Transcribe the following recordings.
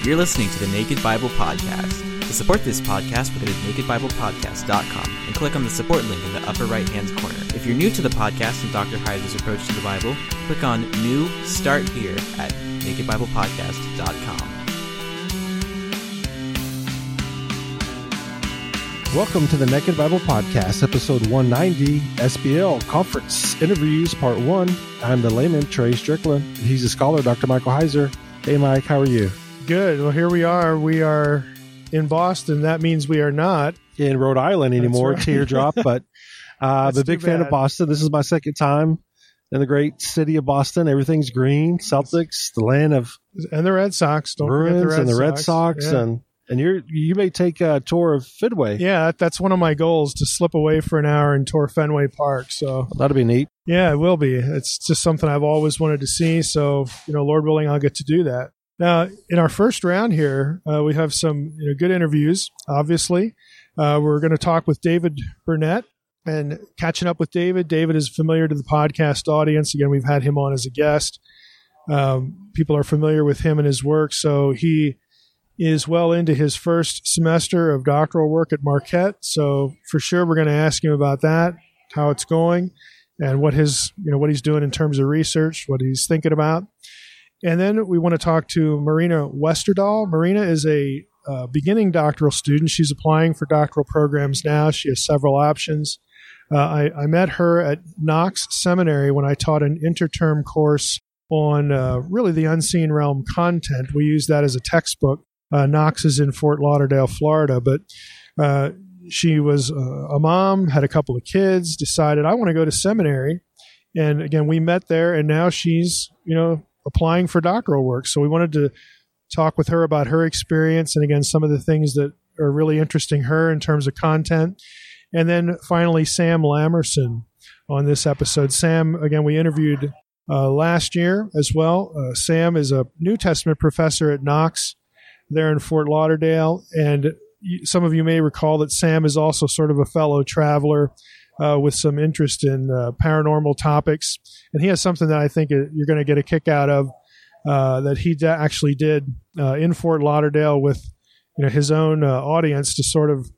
You're listening to the Naked Bible Podcast. To support this podcast, go to nakedbiblepodcast.com and click on the support link in the upper right-hand corner. If you're new to the podcast and Dr. Heiser's approach to the Bible, click on New Start Here at nakedbiblepodcast.com. Welcome to the Naked Bible Podcast, episode 190, SBL Conference Interviews, Part 1. I'm the layman, Trey Strickland. He's a scholar, Dr. Michael Heiser. Hey, Mike, how are you? Good. Well, here we are. We are in Boston. That means we are not in Rhode Island anymore, right. Teardrop, but I'm a big fan of Boston. This is my second time in the great city of Boston. Everything's green. Celtics, the land of... And the Red Sox. Don't forget Bruins and the Red Sox. Yeah. And you may take a tour of Fenway. Yeah, that's one of my goals, to slip away for an hour and tour Fenway Park. So that'll be neat. Yeah, it will be. It's just something I've always wanted to see. So, Lord willing, I'll get to do that. Now, in our first round here, we have some good interviews, obviously. We're going to talk with David Burnett and catching up with David. David is familiar to the podcast audience. Again, we've had him on as a guest. People are familiar with him and his work. So he is well into his first semester of doctoral work at Marquette. So for sure, we're going to ask him about that, how it's going, and what he's doing in terms of research, what he's thinking about. And then we want to talk to Marina Westerdahl. Marina is a beginning doctoral student. She's applying for doctoral programs now. She has several options. I met her at Knox Seminary when I taught an interterm course on really the unseen realm content. We use that as a textbook. Knox is in Fort Lauderdale, Florida, but she was a mom, had a couple of kids, decided, I want to go to seminary. And again, we met there, and now she's, applying for doctoral work. So we wanted to talk with her about her experience and, again, some of the things that are really interesting her in terms of content. And then finally, Sam Lamerson on this episode. Sam, again, we interviewed last year as well. Sam is a New Testament professor at Knox there in Fort Lauderdale. And some of you may recall that Sam is also sort of a fellow traveler with some interest in paranormal topics. And he has something that I think you're going to get a kick out of that he actually did in Fort Lauderdale with his own audience to sort of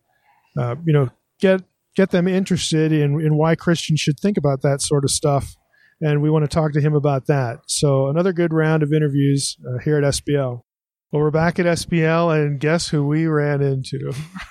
get them interested in why Christians should think about that sort of stuff. And we want to talk to him about that. So another good round of interviews here at SBL. Well, we're back at SBL, and guess who we ran into?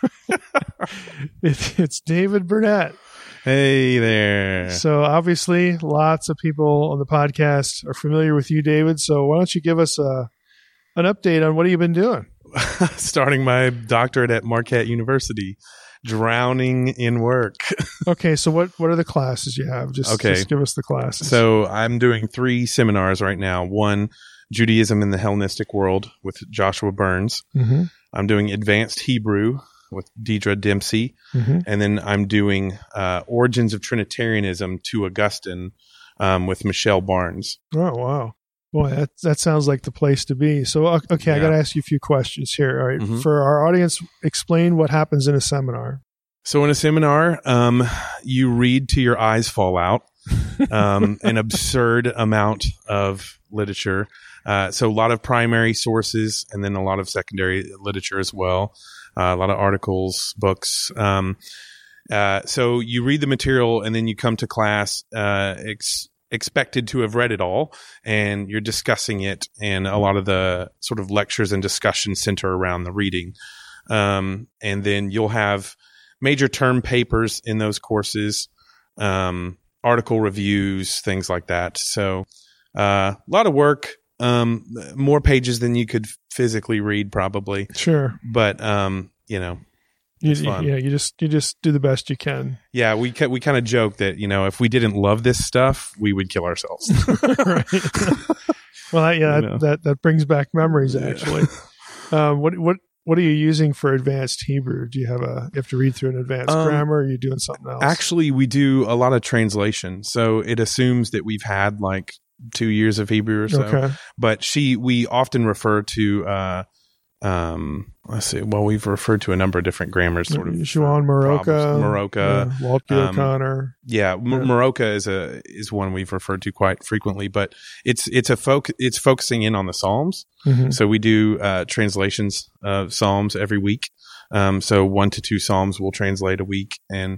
It's David Burnett. Hey there. So obviously, lots of people on the podcast are familiar with you, David. So why don't you give us an update on what have you been doing? Starting my doctorate at Marquette University, drowning in work. Okay, so what are the classes you have? Just give us the classes. So I'm doing 3 seminars right now. One, Judaism in the Hellenistic World with Joshua Burns. Mm-hmm. I'm doing Advanced Hebrew with Deidre Dempsey. Mm-hmm. And then I'm doing Origins of Trinitarianism to Augustine with Michelle Barnes. Oh, wow. Boy, that sounds like the place to be. So, okay, yeah. I got to ask you a few questions here. All right. Mm-hmm. For our audience, explain what happens in a seminar. So in a seminar, you read till your eyes fall out, an absurd amount of literature. So a lot of primary sources and then a lot of secondary literature as well. A lot of articles, books. So you read the material and then you come to class expected to have read it all, and you're discussing it, and a lot of the sort of lectures and discussions center around the reading. And then you'll have major term papers in those courses, article reviews, things like that. So a lot of work. More pages than you could physically read, probably. Sure, but it's fun. You just do the best you can. Yeah, we kind of joke that if we didn't love this stuff, we would kill ourselves. Right. Well, that brings back memories. Actually, what are you using for advanced Hebrew? Do you have to read through an advanced grammar? Or are you doing something else? Actually, we do a lot of translation, so it assumes that we've had like 2 years of Hebrew or so. Okay. But we often refer to let's see. Well, we've referred to a number of different grammars, sort of. Juan Moroka, Walt B. O'Connor. Moroka is one we've referred to quite frequently, but it's focusing in on the Psalms. Mm-hmm. So we do translations of Psalms every week. So 1 to 2 Psalms we'll translate a week, and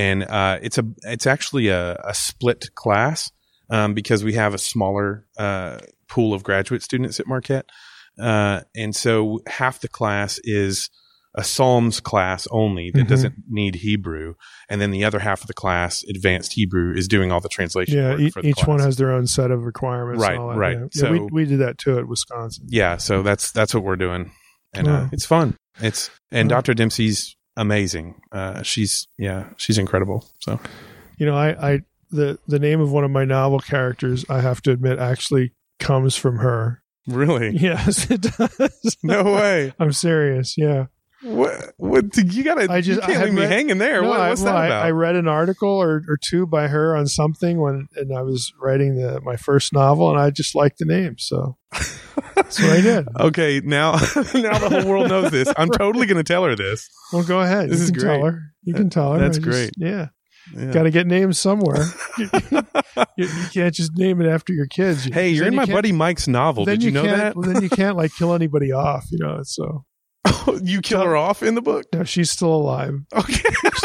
it's actually a split class because we have a smaller pool of graduate students at Marquette. And so half the class is a Psalms class only that doesn't need Hebrew. And then the other half of the class, advanced Hebrew, is doing all the translation work for the each class. One has their own set of requirements. Right, and all that. right. Yeah. So we did that too at Wisconsin. Yeah, so that's what we're doing. And it's fun. Dr. Dempsey's amazing. She's incredible. So, I the name of one of my novel characters, I have to admit, actually comes from her. Really? Yes, it does. No way. I'm serious. Yeah. What you gotta? You can't leave me hanging there. No, What's that about? I read an article or two by her on something and I was writing my first novel, and I just liked the name, so that's what I did. Okay, now the whole world knows this. I'm totally going to tell her this. Well, go ahead. This is great. Tell her. You can tell her. That's great. Yeah. Got to get names somewhere. You can't just name it after your kids. Hey, you're in my buddy Mike's novel. Did you know that? Well, then you can't kill anybody off. So. You kill her off in the book? No, she's still alive. Okay.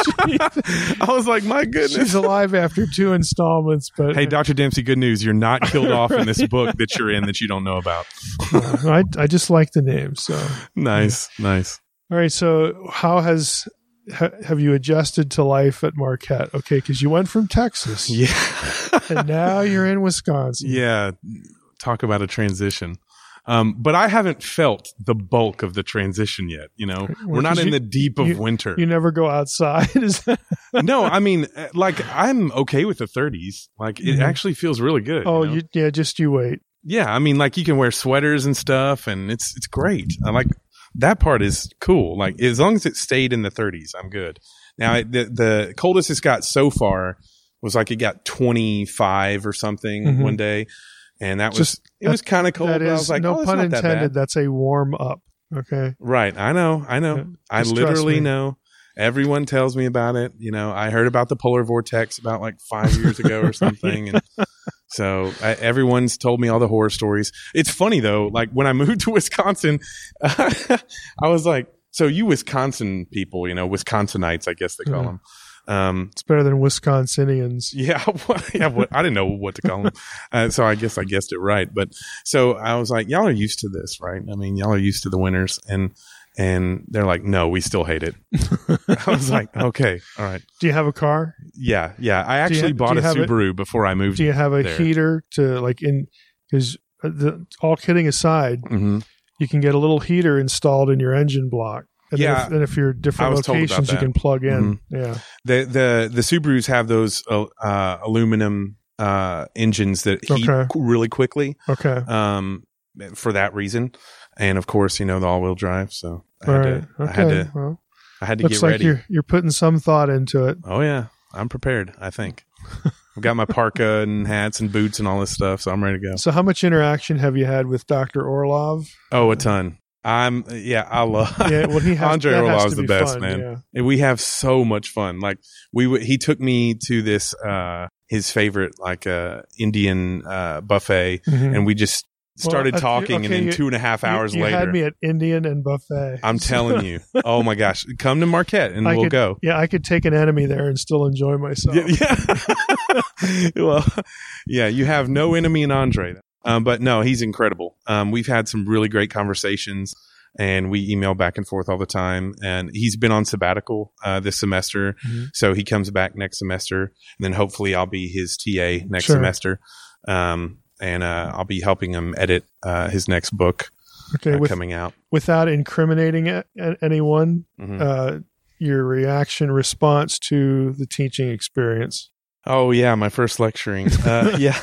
I was like, my goodness. She's alive after 2 installments. But hey, Dr. Dempsey, good news. You're not killed off in this book that you're in that you don't know about. I just like the name. So Nice. All right. So how have you adjusted to life at Marquette? Okay, because you went from Texas. Yeah. And now you're in Wisconsin. Yeah. Talk about a transition. But I haven't felt the bulk of the transition yet. We're not in the deep of winter. You never go outside. No, I mean, I'm okay with the 30s. It actually feels really good. Oh, just you wait. Yeah, I mean, you can wear sweaters and stuff, and it's great. I like that part is cool. As long as it stayed in the 30s, I'm good. Now, the coldest it's got so far was it got 25 or something one day. And it was kind of cold. But I was like, no pun intended. That that's a warm up. Okay. Right. I know. Yeah, I literally know. Everyone tells me about it. I heard about the polar vortex about 5 years ago or something. And so everyone's told me all the horror stories. It's funny though. When I moved to Wisconsin, I was like, so you Wisconsin people, Wisconsinites, I guess they call them. It's better than Wisconsinians. Yeah, I didn't know what to call them, so I guess I guessed it right. But so I was like, "Y'all are used to this, right? I mean, y'all are used to the winters," and they're like, "No, we still hate it." I was like, "Okay, all right." Do you have a car? Yeah. I actually bought a Subaru before I moved. Do you have a heater to because all kidding aside, you can get a little heater installed in your engine block. And then if you're different locations, you can plug in. Mm-hmm. Yeah. The Subarus have those aluminum engines that heat really quickly. Okay. For that reason, and of course, the all-wheel drive. So I had to get ready. Looks like you're putting some thought into it. Oh yeah, I'm prepared. I think I've got my parka and hats and boots and all this stuff, so I'm ready to go. So, how much interaction have you had with Dr. Orlov? Oh, a ton. I love Andre Orlov's the best, fun, man. Yeah. And we have so much fun. He took me to this his favorite Indian buffet, and we just started talking, and then 2.5 hours later, you had me at Indian and buffet. I'm telling you, oh my gosh, come to Marquette and we'll go. Yeah, I could take an enemy there and still enjoy myself. Yeah. Well, yeah, you have no enemy in Andre. But no, he's incredible. We've had some really great conversations, and we email back and forth all the time. And he's been on sabbatical this semester, so he comes back next semester, and then hopefully I'll be his TA next semester, and I'll be helping him edit his next book coming out. Without incriminating anyone, your response to the teaching experience. Oh yeah, my first lecturing. Yeah.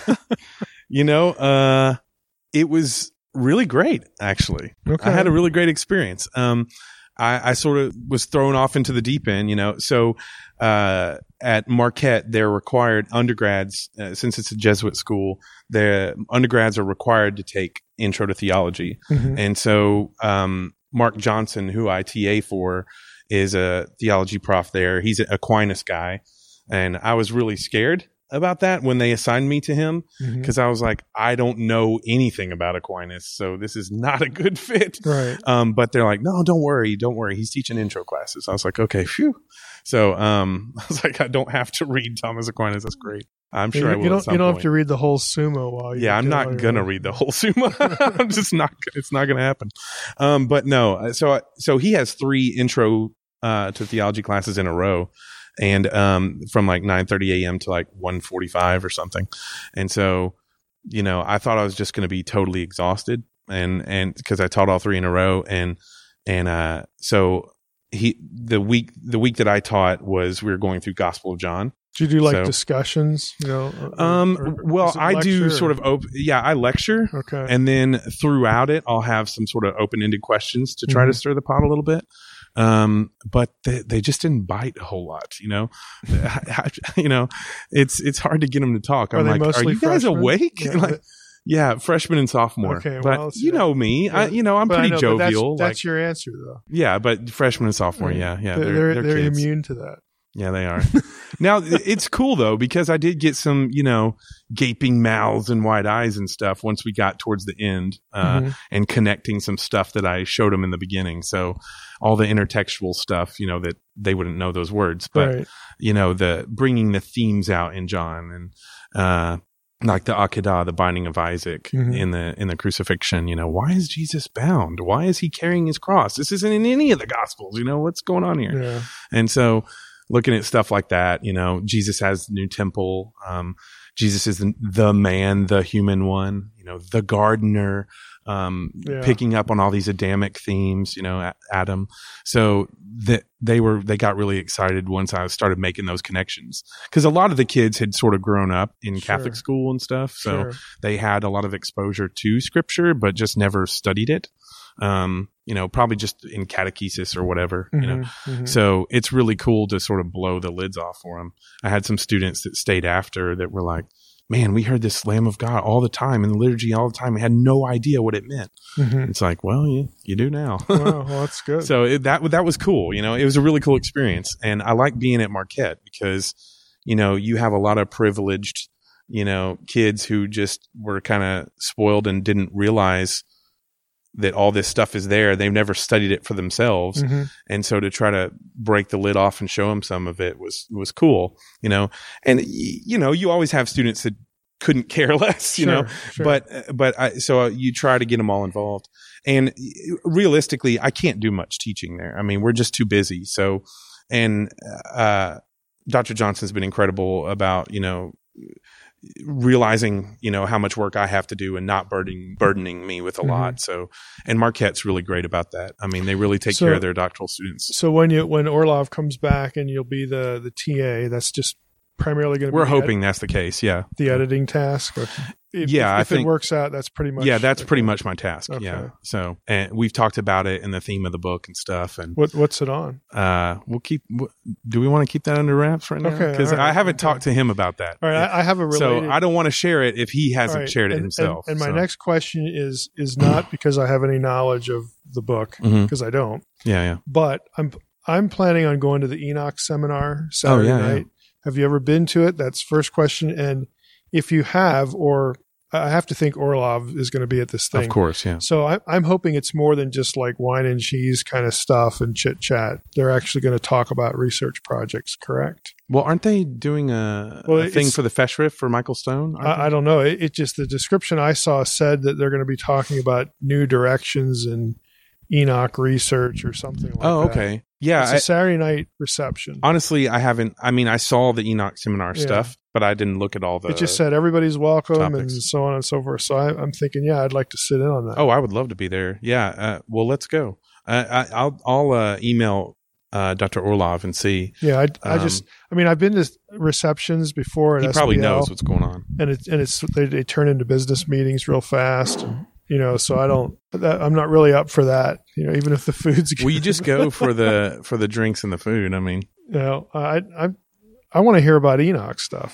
It was really great, actually. Okay. I had a really great experience. I sort of was thrown off into the deep end, So at Marquette, they're required undergrads, since it's a Jesuit school, the undergrads are required to take Intro to Theology. And so Mark Johnson, who I TA for, is a theology prof there. He's an Aquinas guy. And I was really scared about that when they assigned me to him, because I was like, I don't know anything about Aquinas, so this is not a good fit. Right. But they're like, no, don't worry. He's teaching intro classes. I was like, okay, phew. So I was like, I don't have to read Thomas Aquinas. That's great. I'm sure I will. You don't have to read the whole Summa while you. Yeah, I'm not gonna read the whole Summa. I'm just not. It's not gonna happen. But no. So he has 3 intro to theology classes in a row. And from like 9:30 a.m. to like 1:45 or something. And so, I thought I was just going to be totally exhausted, and because I taught all 3 in a row, and so the week that I taught was we were going through Gospel of John. Did you do discussions? Well, I do sort of I lecture. Okay. And then throughout it, I'll have some sort of open-ended questions to try to stir the pot a little bit. But they just didn't bite a whole lot, it's hard to get them to talk. I'm like, are you guys freshmen? awake? Yeah, freshman and sophomore. Okay, but well, you know me, yeah. I'm pretty jovial. That's your answer though. Yeah, but freshman and sophomore. Yeah. They're kids. immune to that. Yeah, they are. Now, it's cool, though, because I did get some, gaping mouths and wide eyes and stuff once we got towards the end and connecting some stuff that I showed them in the beginning. So all the intertextual stuff, that they wouldn't know those words. But, right. The bringing the themes out in John and like the Akedah, the binding of Isaac in the crucifixion, why is Jesus bound? Why is he carrying his cross? This isn't in any of the Gospels. What's going on here? Yeah. And so looking at stuff like that, Jesus has the new temple. Jesus is the man, the human one, the gardener, picking up on all these Adamic themes, Adam. So that they got really excited once I started making those connections, because a lot of the kids had sort of grown up in Catholic school and stuff. So they had a lot of exposure to scripture, but just never studied it. Probably just in catechesis or whatever, So it's really cool to sort of blow the lids off for them. I had some students that stayed after that were like, man, we heard this Lamb of God all the time in the liturgy all the time. We had no idea what it meant. It's like, well, you do now. Wow, well, that's good. So that was cool. It was a really cool experience. And I like being at Marquette because, you have a lot of privileged, kids who just were kind of spoiled and didn't realize that all this stuff is there. They've never studied it for themselves. And so to try to break the lid off and show them some of it was cool, and you always have students that couldn't care less, Sure. So you try to get them all involved, and realistically, I can't do much teaching there. I mean, we're just too busy. So, and, Dr. Johnson's been incredible about, realizing, how much work I have to do and not burdening me with a lot. So, and Marquette's really great about that. I mean, they really take care of their doctoral students. So when Orlov comes back and you'll be the TA, that's just primarily going to be. We're hoping that's the case. Yeah. The editing task. Or if it works out, that's pretty much. Yeah, that's pretty much my task. Okay. Yeah. So, and we've talked about it in the theme of the book and stuff. And what's it on? We'll keep. Do we want to keep that under wraps right now? Okay. Because I haven't talked to him about that. All right. I have a related. So I don't want to share it if he hasn't shared it himself. And my next question is not because I have any knowledge of the book, because I don't. Yeah. But I'm planning on going to the Enoch seminar Saturday night. Yeah. Have you ever been to it? That's first question. And if you have, or I have to think Orlov is going to be at this thing. Of course, yeah. So I'm hoping it's more than just like wine and cheese kind of stuff and chit chat. They're actually going to talk about research projects, correct? Well, aren't they doing a thing for the Festschrift for Michael Stone? I don't know. It just, the description I saw said that they're going to be talking about new directions in Enoch research or something like that. Oh, okay. Yeah. It's a Saturday night reception. Honestly, I saw the Enoch seminar stuff, but I didn't look at all the. It just said everybody's welcome topics. And so on and so forth. So I'm thinking, I'd like to sit in on that. Oh, I would love to be there. Yeah. Well, let's go. I'll email Dr. Orlov and see. Yeah. I've been to receptions before. At he probably knows what's going on. And they turn into business meetings real fast. So I'm not really up for that, even if the food's good. Well, you just go for the drinks and the food. I mean, I want to hear about Enoch stuff.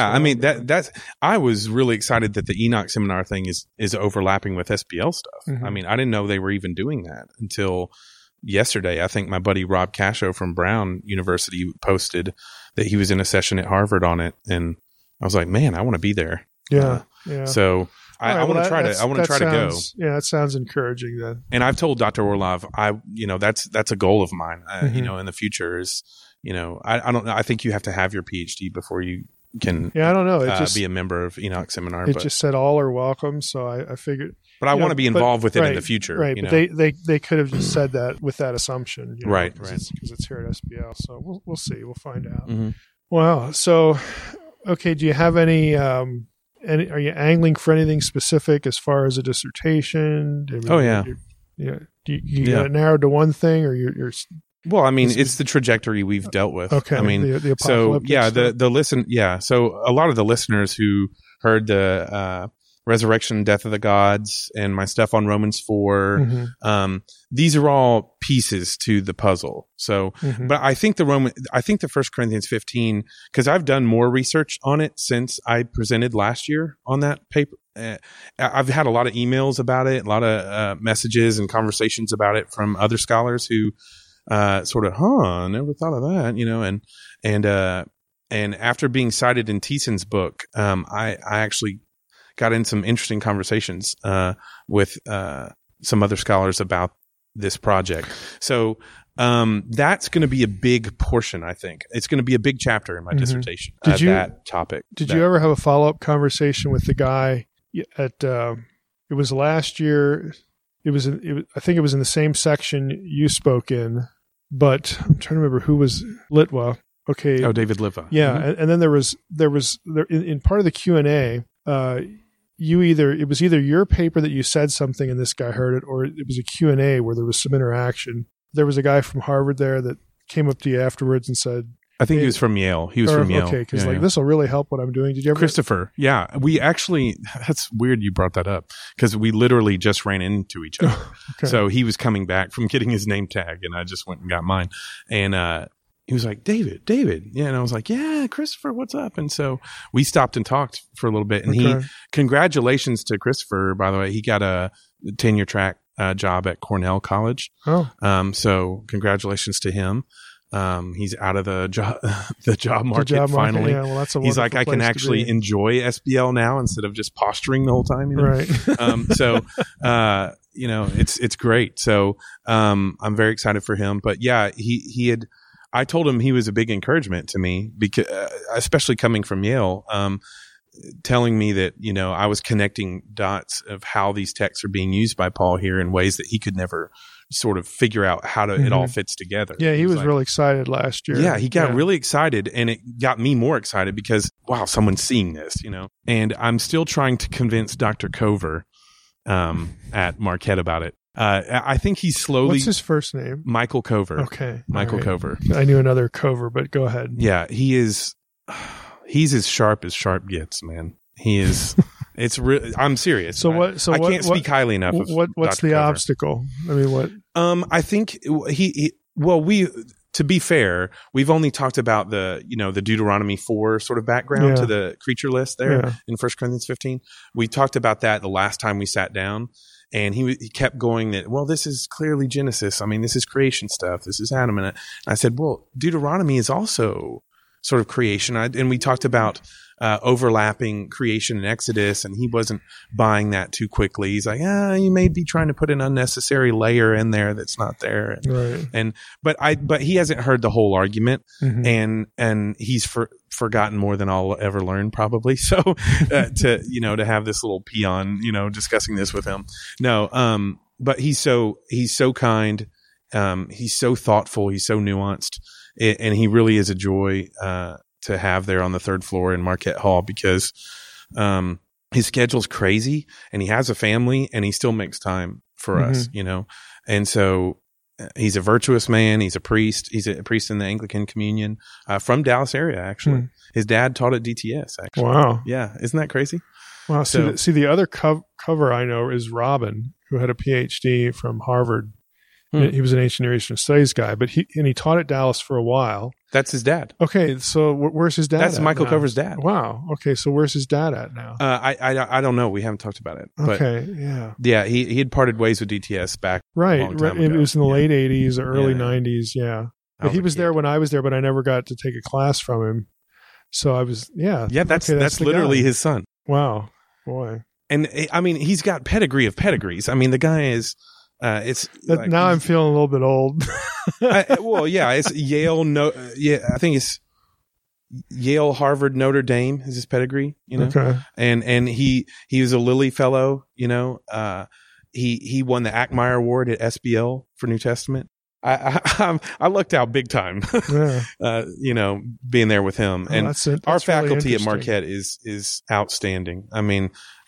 I was really excited that the Enoch seminar thing is overlapping with SBL stuff. Mhm. I mean, I didn't know they were even doing that until yesterday. I think my buddy Rob Casho from Brown University posted that he was in a session at Harvard on it, and I was like, man, I want to be there. Yeah. So I want to try to go. Yeah, that sounds encouraging then. And I've told Dr. Orlov, that's a goal of mine. Mhm. In the future is, I don't know. I think you have to have your PhD before you can. Yeah, I don't know. It just be a member of Enoch Seminar. It just said all are welcome, so I figured. But I want to be involved with it in the future. Right, but they could have just said that with that assumption. Right. Because it's here at SBL. So we'll see. We'll find out. Mm-hmm. Wow. So, okay. Do you have any? Are you angling for anything specific as far as a dissertation? Oh yeah. You got it narrowed to one thing, or you're well, I mean, it's the trajectory we've dealt with. Okay. I mean, the apocalyptic stuff. So a lot of the listeners who heard the resurrection, death of the gods, and my stuff on Romans 4, Mhm. These are all pieces to the puzzle. So, Mhm. but I think the 1 Corinthians 15, because I've done more research on it since I presented last year on that paper. I've had a lot of emails about it, a lot of messages and conversations about it from other scholars who sort of, never thought of that, and after being cited in Thiessen's book, I actually got in some interesting conversations with some other scholars about this project. So that's going to be a big portion, I think. It's going to be a big chapter in my dissertation. That topic. Did you ever have a follow-up conversation with the guy at? It was last year. I think it was in the same section you spoke in, but I'm trying to remember who was Litwa. Okay. Oh, David Litwa. Yeah, and then there was in part of the Q&A. It was either your paper that you said something and this guy heard it, or it was a Q&A where there was some interaction. There was a guy from Harvard there that came up to you afterwards and said, I think he was from Yale. Yale. Okay, because this will really help what I'm doing. Did you ever? Christopher. Yeah. We actually, that's weird you brought that up because we literally just ran into each other. Okay. So he was coming back from getting his name tag and I just went and got mine. And, he was like, David. Yeah. And I was like, yeah, Christopher, what's up? And so we stopped and talked for a little bit. And congratulations to Christopher, by the way. He got a tenure track job at Cornell College. Oh. So congratulations to him. He's out of the job market finally. Yeah, well, that's a He's like, I can place to actually be. enjoy SBL now instead of just posturing the whole time. Right. It's great. So, I'm very excited for him, but yeah, I told him he was a big encouragement to me because, especially coming from Yale, telling me that, I was connecting dots of how these texts are being used by Paul here in ways that he could never sort of figure out how it all fits together. Yeah, he was like, really excited last year. Yeah, he got really excited, and it got me more excited because, wow, someone's seeing this, And I'm still trying to convince Dr. Cover at Marquette about it. I think he's slowly... What's his first name? Michael Cover. Okay. Michael Cover. I knew another Cover, but go ahead. Yeah, he's as sharp gets, man. He is... I'm serious. So what? So I can't speak highly enough of what's Dr. the Cover. obstacle? I mean, what? I think to be fair, we've only talked about the Deuteronomy 4 sort of background to the creature list there in 1 Corinthians 15. We talked about that the last time we sat down, and he kept going that, well, this is clearly Genesis. I mean, this is creation stuff. This is Adam. And I said, well, Deuteronomy is also sort of creation. And we talked about overlapping creation and Exodus, and he wasn't buying that too quickly. He's like, you may be trying to put an unnecessary layer in there that's not there. Right. But he hasn't heard the whole argument, and he's forgotten more than I'll ever learn probably. So to have this little peon, discussing this with him. No, but he's so kind. He's so thoughtful. He's so nuanced, and he really is a joy to have there on the third floor in Marquette Hall because his schedule's crazy and he has a family and he still makes time for us, And so he's a virtuous man. He's a priest. He's a priest in the Anglican Communion from Dallas area, actually. His dad taught at DTS, actually. Wow. Yeah. Isn't that crazy? Wow. See, the other cover I know is Robin, who had a PhD from Harvard. He was an ancient Near Eastern studies guy, but he taught at Dallas for a while. That's his dad. Okay, so where's his dad? That's at Michael now? Cover's dad. Wow. Okay, so where's his dad at now? I don't know. We haven't talked about it. But Okay, yeah. yeah, he had parted ways with DTS back Right. a long time It ago. was in the Yeah. late 80s, early Yeah. 90s, yeah. I But he a was there kid. when I was there, but I never got to take a class from him. So I was, yeah. Yeah, that's okay, the literally guy. his son. Wow. Boy. And I mean, he's got pedigree of pedigrees. I mean, the guy is. It's like, Now I'm feeling a little bit old. well, yeah, it's Yale. I think it's Yale, Harvard, Notre Dame is his pedigree. You know, Okay. and he was a Lilly Fellow. You know, he won the Ackmeyer Award at SBL for New Testament. I lucked out big time. Yeah. You know, being there with him, Oh, and that's it. our That's really faculty at interesting. Marquette is outstanding. I mean,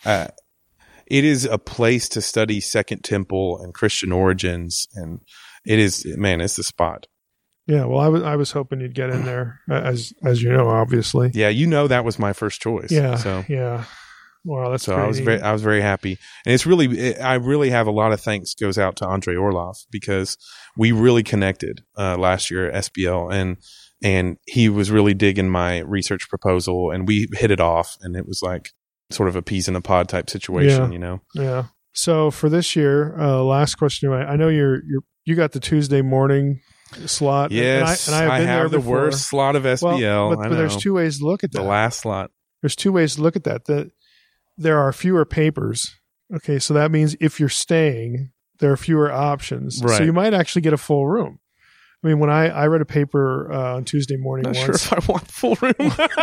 it is a place to study Second Temple and Christian origins, and it is, man, it's the spot. Yeah. Well, I was hoping you'd get in there, as you know, obviously. Yeah, you know that was my first choice. Yeah. So Yeah. Wow, that's so pretty I was very happy, and it's really I really have a lot of thanks goes out to Andre Orloff, because we really connected last year at SBL, and he was really digging my research proposal, and we hit it off, and it was like sort of a peas in a pod type situation, Yeah. you know. Yeah. So for this year, last question. I know you got the Tuesday morning slot. Yes, and I have been there the before. worst slot of SBL. Well, I but there's know. two ways to look at The that. last slot. There's two ways to look at that. There are fewer papers. Okay, so that means if you're staying, there are fewer options. Right. So you might actually get a full room. I mean, when I read a paper on Tuesday morning Not once, sure if I want full room.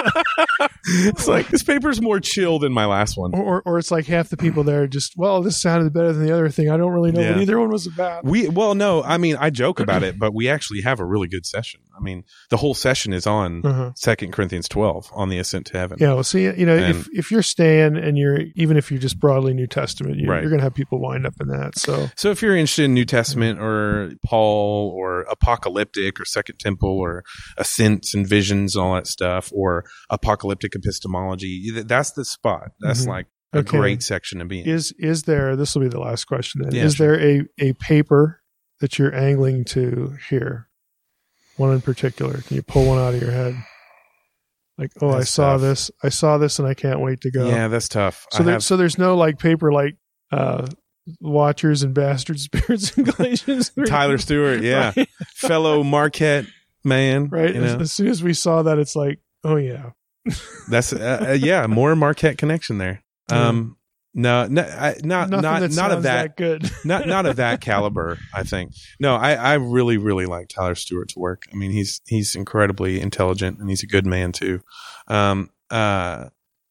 It's like this paper's more chill than my last one. or it's like half the people there just, well, this sounded better than the other thing. I don't really know Yeah. what either one was about. No, I mean, I joke about it, but we actually have a really good session. I mean, the whole session is on Uh-huh. 2 Corinthians 12 on the ascent to heaven. Yeah, well, see, you know, And- if you're staying and even if you're just broadly New Testament, you're Right. going to have people wind up in that. So if you're interested in New Testament or Paul or apocalyptic or Second Temple or ascents and visions and all that stuff, or apocalyptic epistemology, that's the spot. That's Mhm. like a Okay. great section to be in. is there? This will be the last question. Then Yeah, is sure. there a paper that you're angling to hear? One in particular? Can you pull one out of your head? Like, oh, That's I tough. saw this, and I can't wait to go. Yeah, that's tough. So there's no like paper like Watchers and Bastard Spirits in Galatians 3. Tyler Stewart, yeah, Right. fellow Marquette man, Right. You know? As soon as we saw that, it's like, oh yeah. That's more Marquette connection there. No, not Nothing that not of sounds that, good. not of that caliber. I think no. I really like Tyler Stewart's work. I mean, he's incredibly intelligent, and he's a good man too. I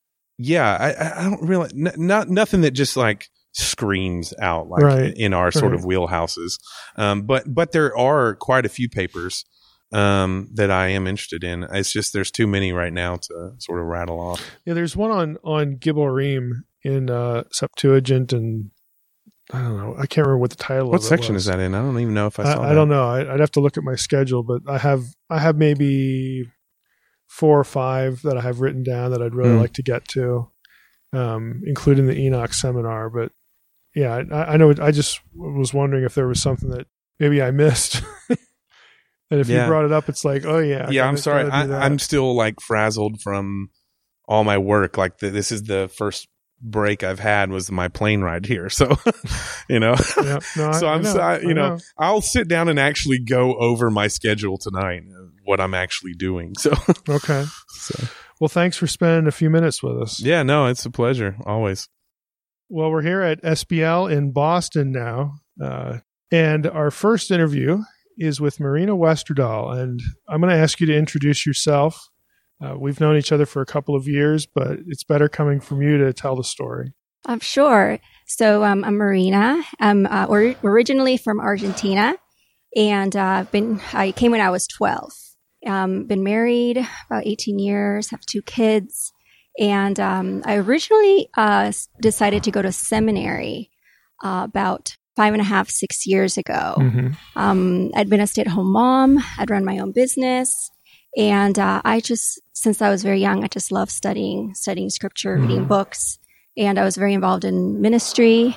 don't really nothing that just like screams out like Right. in our sort Right. of wheelhouses. But there are quite a few papers that I am interested in. It's just there's too many right now to sort of rattle off. Yeah, there's one on Gibborim in Septuagint, and I don't know. I can't remember what the title What of it section was. is that in? I don't even know if I saw that. I don't know. I'd have to look at my schedule, but I have maybe 4 or 5 that I have written down that I'd really like to get to, including the Enoch seminar. But yeah, I know. I just was wondering if there was something that maybe I missed. And if Yeah. you brought it up, it's like, oh yeah. Yeah, I'm gotta sorry. do that. I'm still like frazzled from all my work. Like this is the first break I've had was my plane ride here. So, you know, Yeah, no, so I know. I'll sit down and actually go over my schedule tonight, what I'm actually doing. So, Okay. Well, thanks for spending a few minutes with us. yeah, no, it's a pleasure. Always. Well, we're here at SBL in Boston now. And our first interview is with Marina Westerdahl. And I'm going to ask you to introduce yourself. We've known each other for a couple of years, but it's better coming from you to tell the story. Sure. So I'm Marina. I'm originally from Argentina, and I came when I was 12. Been married about 18 years, have 2 kids, and I originally decided to go to seminary about 5.5, 6 years ago. Mm-hmm. I'd been a stay-at-home mom. I'd run my own business. And since I was very young, I just loved studying scripture, reading books. And I was very involved in ministry.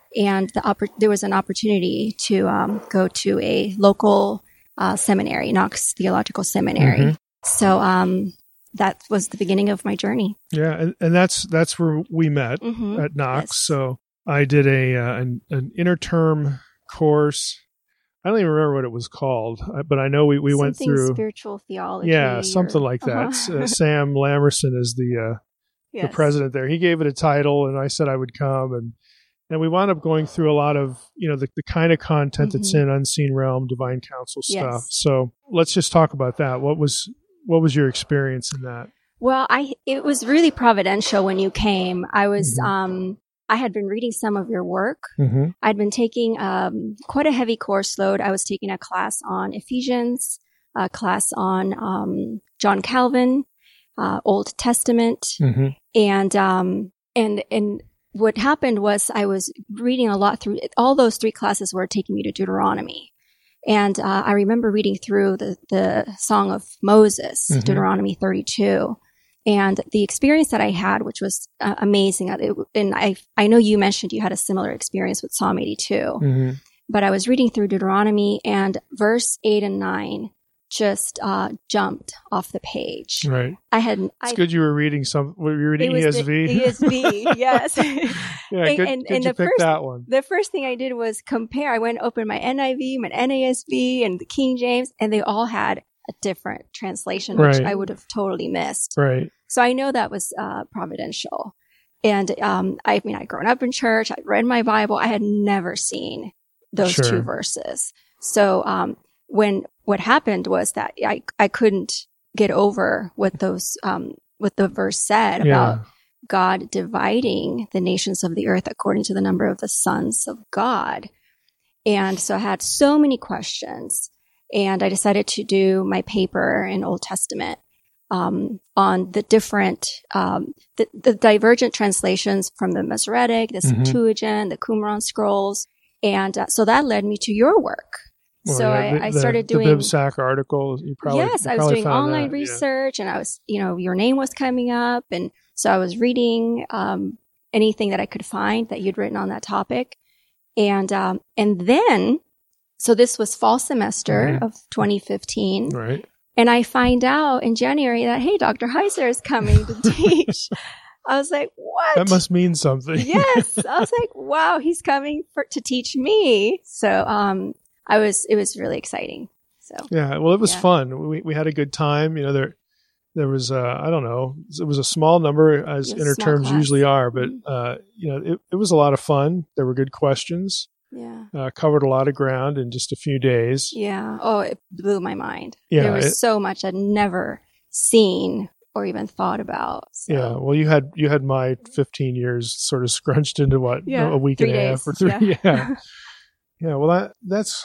and there was an opportunity to go to a local seminary, Knox Theological Seminary. Mm-hmm. So that was the beginning of my journey. Yeah, and that's where we met Mm-hmm. at Knox. Yes. So I did an interterm course. I don't even remember what it was called, but I know we went Something through spiritual theology. Yeah, something or- like that. Uh-huh. Sam Lamerson is the Yes. president there. He gave it a title, and I said I would come, and we wound up going through a lot of the kind of content that's in Unseen Realm, Divine Counsel stuff. Yes. So let's just talk about that. What was your experience in that? Well, it was really providential when you came. I was I had been reading some of your work. Mm-hmm. I'd been taking quite a heavy course load. I was taking a class on Ephesians, a class on John Calvin, Old Testament, Mm-hmm. and what happened was I was reading a lot through all those 3 classes were taking me to Deuteronomy. And I remember reading through the Song of Moses, Mhm. Deuteronomy 32. And the experience that I had, which was amazing, and I know you mentioned you had a similar experience with Psalm 82, Mm-hmm. but I was reading through Deuteronomy, and verse 8 and 9 just jumped off the page. Right. It's I good you were reading were you reading it was the ESV? ESV, yes. Yeah, good and you the pick that one. The first thing I did was compare. I went and opened my NIV, my NASB, and the King James, and they all had a different translation, which Right. I would have totally missed. Right. So I know that was providential. And I'd grown up in church. I'd read my Bible. I had never seen those Sure. 2 verses. So what happened was that I couldn't get over what the verse said about God dividing the nations of the earth according to the number of the sons of God. And so I had so many questions, and I decided to do my paper in Old Testament on the different, the divergent translations from the Masoretic, the Mhm. Septuagint, the Qumran scrolls. And so that led me to your work. Well, So yeah, I started doing the BibSac article. You probably yes, you I was probably doing found online that, yeah. research, and I was, your name was coming up, and so I was reading anything that I could find that you'd written on that topic, and then, so this was fall semester Mhm. of 2015, Right. and I find out in January that hey, Dr. Heiser is coming to teach. I was like, what? That must mean something. Yes, I was like, wow, he's coming to teach me. So it was really exciting. So Yeah, well, it was Yeah. fun. We had a good time. There was I don't know, it was a small number as It was a small interterms class. usually are, but Mhm. it was a lot of fun. There were good questions. yeah. Covered a lot of ground in just a few days. Yeah. Oh, it blew my mind. Yeah, There was so much I'd never seen or even thought about. So. Yeah, well, you had my 15 years sort of scrunched into Yeah, a week 3 and a half days. or 3. Yeah. Yeah, yeah. Well, that's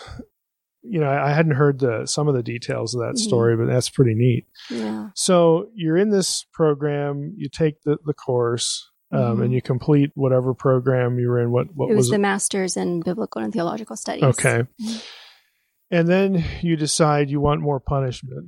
I hadn't heard some of the details of that Mhm. story, but that's pretty neat. Yeah. So you're in this program, you take the course, Mhm. and you complete whatever program you were in. What It was was the it? Master's in Biblical and Theological Studies. Okay. Mhm. And then you decide you want more punishment.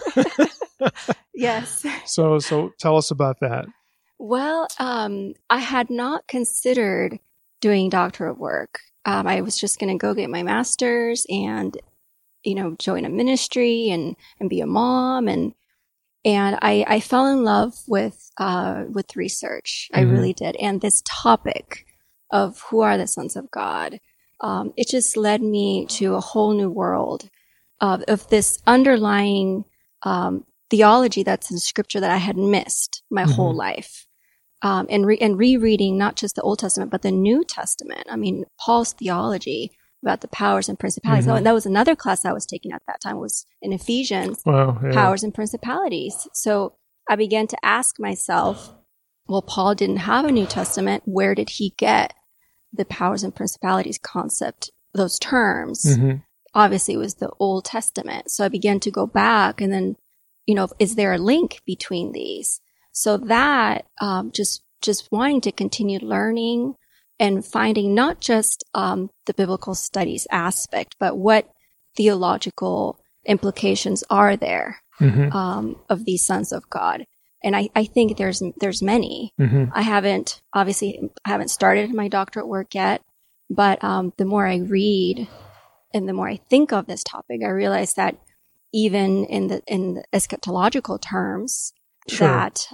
Yes. So tell us about that. Well, I had not considered doing doctorate work. I was just going to go get my master's and, join a ministry and be a mom. And I fell in love with research. I Mhm. really did. And this topic of who are the sons of God, it just led me to a whole new world of this underlying, theology that's in scripture that I had missed my whole Mhm. life. And rereading not just the Old Testament, but the New Testament. I mean, Paul's theology about the powers and principalities. Mhm. Oh, and that was another class I was taking at that time, was in Ephesians, Wow. Yeah. powers and principalities. So I began to ask myself, well, Paul didn't have a New Testament. Where did he get the powers and principalities concept, those terms? Mhm. Obviously, it was the Old Testament. So I began to go back and then, is there a link between these? So that just wanting to continue learning and finding not just the biblical studies aspect, but what theological implications are there Mhm. of these sons of God. And I think there's many. Mhm. I haven't started my doctorate work yet. But the more I read and the more I think of this topic, I realize that even in the eschatological terms, Sure. that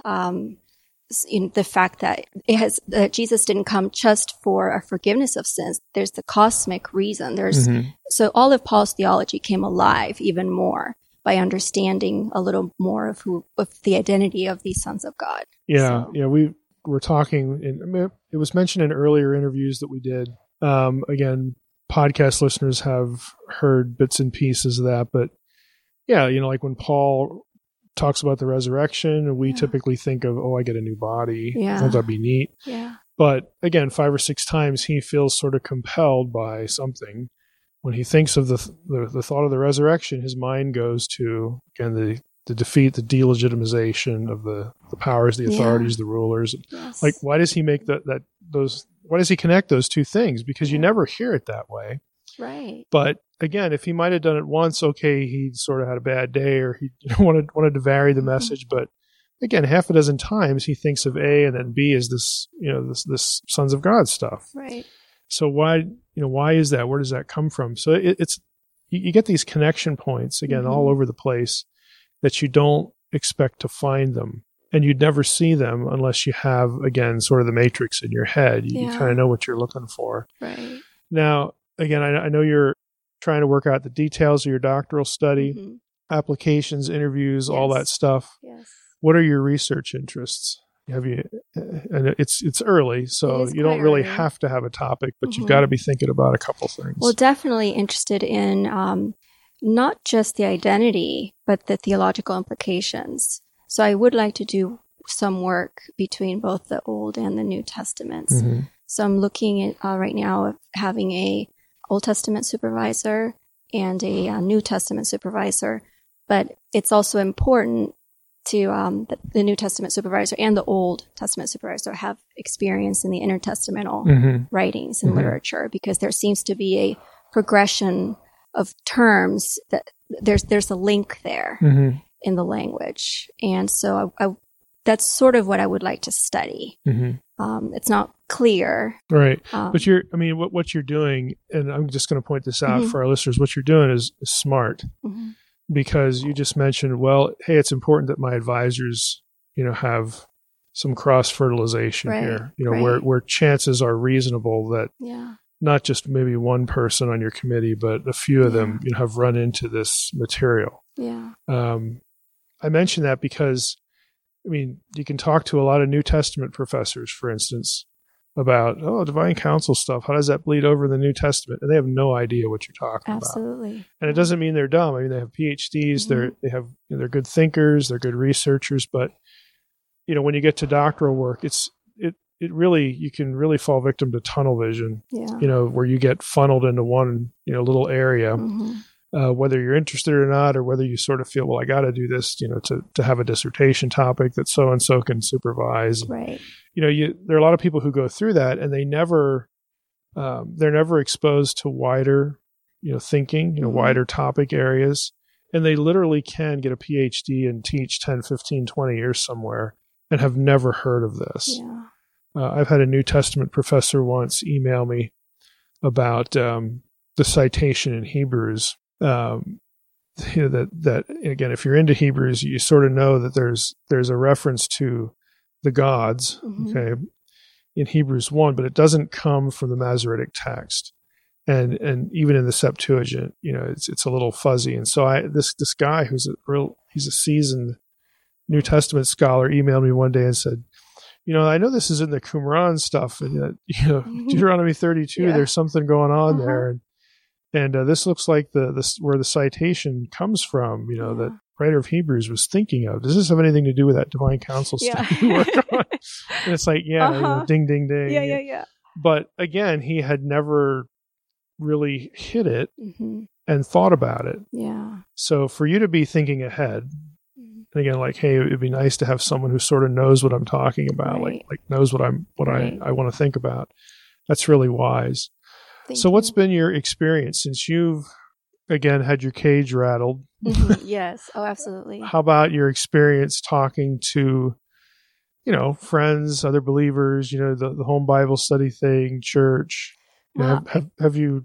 the fact that that Jesus didn't come just for a forgiveness of sins. There's the cosmic reason. So all of Paul's theology came alive even more by understanding a little more of the identity of these sons of God. Yeah, So- yeah. We were talking, it was mentioned in earlier interviews that we did. Again, podcast listeners have heard bits and pieces of that, but yeah, like when Paul talks about the resurrection, we typically think of, I get a new body. Yeah. Won't that be neat? Yeah. But again, 5 or 6 times he feels sort of compelled by something. When he thinks of the thought of the resurrection, his mind goes to, again, the defeat, the delegitimization of the powers, the authorities, the rulers. Yes. Like, why does he make why does he connect those two things? Because you never hear it that way. Right. But again, if he might have done it once, okay, he sort of had a bad day, or he wanted to vary the message. But again, half a dozen times he thinks of A, and then B is this, this sons of God stuff. Right. So why is that? Where does that come from? So it's you get these connection points again all over the place that you don't expect to find them, and you'd never see them unless you have, again, sort of the matrix in your head. You kind of know what you're looking for. Right. Now, again, I know you're trying to work out the details of your doctoral study, applications, interviews, all that stuff. Yes. What are your research interests? Have you? And it's early, so you don't quite really early. have to have a topic, but you've got to be thinking about a couple things. Well, definitely interested in not just the identity, but the theological implications. So I would like to do some work between both the Old and the New Testaments. So I'm looking at right now of having a Old Testament supervisor and a New Testament supervisor, but it's also important to the New Testament supervisor and the Old Testament supervisor have experience in the intertestamental writings and literature, because there seems to be a progression of terms that there's a link there in the language, and so I that's sort of what I would like to study. It's not clear, right? But what you're doing, and I'm just going to point this out for our listeners. What you're doing is smart. Because you just mentioned, well, hey, it's important that my advisors, have some cross fertilization here, where chances are reasonable that not just maybe one person on your committee, but a few of them, have run into this material. Yeah. I mention that because, you can talk to a lot of New Testament professors, for instance, about, divine counsel stuff. How does that bleed over in the New Testament? And they have no idea what you're talking about. Absolutely. And it doesn't mean they're dumb. They have PhDs. They're good thinkers. They're good researchers. But when you get to doctoral work, it really, you can really fall victim to tunnel vision. Yeah. Where you get funneled into one little area, whether you're interested or not, or whether you sort of feel, well, I got to do this, to have a dissertation topic that so and so can supervise. Right. There are a lot of people who go through that, and they're never exposed to wider, thinking, wider topic areas. And they literally can get a PhD and teach 10, 15, 20 years somewhere and have never heard of this. Yeah. I've had a New Testament professor once email me about the citation in Hebrews. That again, if you're into Hebrews, you sort of know that there's a reference to the gods, okay, in Hebrews 1, but it doesn't come from the Masoretic text, and even in the Septuagint, it's a little fuzzy. And so this guy who's he's a seasoned New Testament scholar emailed me one day and said, I know this is in the Qumran stuff, and Deuteronomy 32, there's something going on there, and this looks like where the citation comes from, that writer of Hebrews was thinking of. Does this have anything to do with that divine counsel stuff you work on? And it's like, ding, ding, ding. Yeah. But again, he had never really hit it and thought about it. Yeah. So for you to be thinking ahead, and again, like, hey, it'd be nice to have someone who sort of knows what I'm talking about, like knows what I want to think about. That's really wise. So what's been your experience since you've, again, had your cage rattled? Yes. Oh, absolutely. How about your experience talking to, friends, other believers, the home Bible study thing, church? Yeah, Well, have you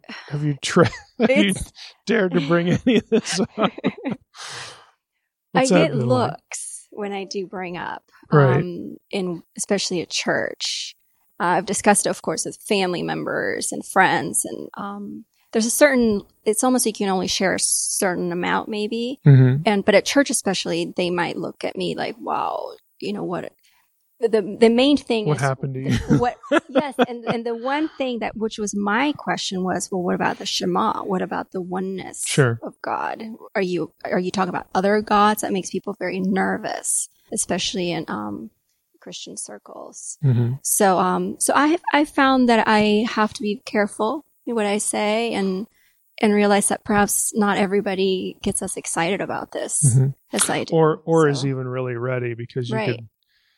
dared to bring any of this up? I What's that get been like? looks when I do bring up, Right. in especially at church. I've discussed it, of course, with family members and friends, and there's a certain. It's almost like you can only share a certain amount, maybe. Mm-hmm. But at church, especially, they might look at me like, "Wow, what?" The main thing What is happened to you? what. Yes, and the one thing that, which was my question, was, well, what about the Shema? What about the oneness Sure. of God? Are you talking about other gods? That makes people very nervous, especially in Christian circles. Mm-hmm. So I found that I have to be careful in what I say, and realize that perhaps not everybody gets as excited about this Mhm. as I do. Or is So, even really ready, because you right. could,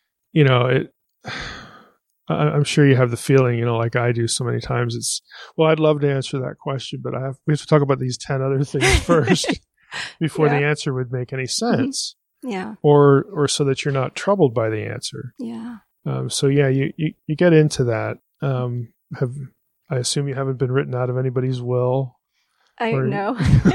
I'm sure you have the feeling, like I do so many times. It's, well, I'd love to answer that question, but we have to talk about these 10 other things first before the answer would make any sense, Yeah. or so that you're not troubled by the answer. Yeah. So yeah, you get into that. I assume you haven't been written out of anybody's will, I Or- know.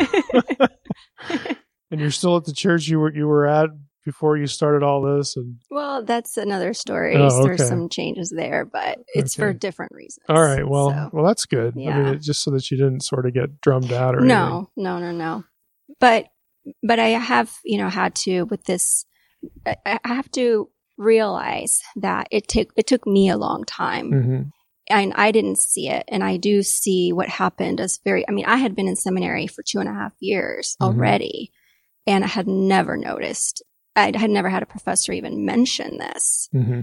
and you're still at the church you were at before you started all this. And Well, that's another story. Oh, There's okay. some changes there, but it's for Okay. different reasons. all right, well, So, well, that's good. I Yeah. mean, just so that you didn't sort of get drummed out or anything. no. But I have, had to, with this, I have to realize that it took me a long time, Mm-hmm. and I didn't see it. And I do see what happened as I had been in seminary for 2.5 years Mhm. already, and I had never noticed. I had never had a professor even mention this. Mm-hmm.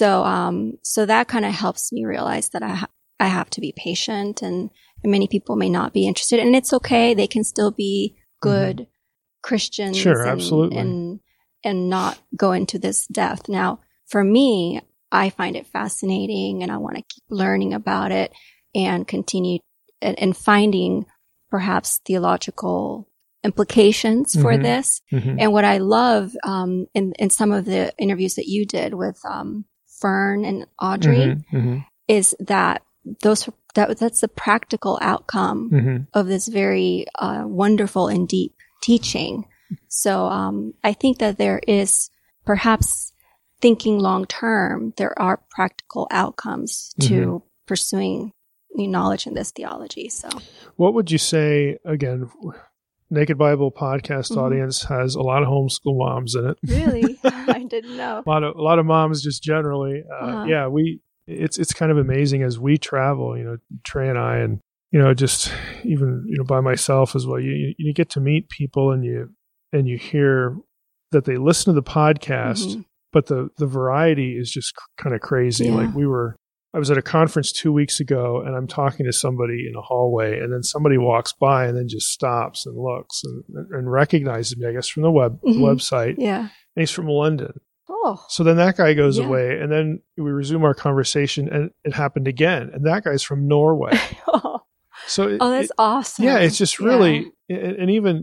So that kind of helps me realize that I have to be patient, and many people may not be interested, and it's okay. They can still be good Christians, Sure, and, absolutely. and not go into this depth. Now, for me, I find it fascinating, and I want to keep learning about it and continue and finding perhaps theological implications for Mhm. this. Mm-hmm. And what I love in some of the interviews that you did with Fern and Audrey Mm-hmm. is that that's the practical outcome Mm-hmm. of this very wonderful and deep teaching. So I think that there is, perhaps thinking long term, there are practical outcomes to pursuing new knowledge in this theology. So What would you say, again, Naked Bible podcast Mhm. audience has a lot of homeschool moms in it. really, I didn't know. A lot of moms just generally. Uh-huh. Yeah, it's kind of amazing as we travel, Trey and I, and, just even, by myself as well. You get to meet people, and you hear that they listen to the podcast, Mhm. but the variety is just kind of crazy. Yeah. Like I was at a conference 2 weeks ago, and I'm talking to somebody in a hallway, and then somebody walks by and then just stops and looks and recognizes me, I guess, from the Mhm. website. Yeah. And he's from London. Oh. So then that guy goes Yeah. away, and then we resume our conversation, and it happened again. And that guy's from Norway. Oh, So that's awesome. yeah, it's just really, and even,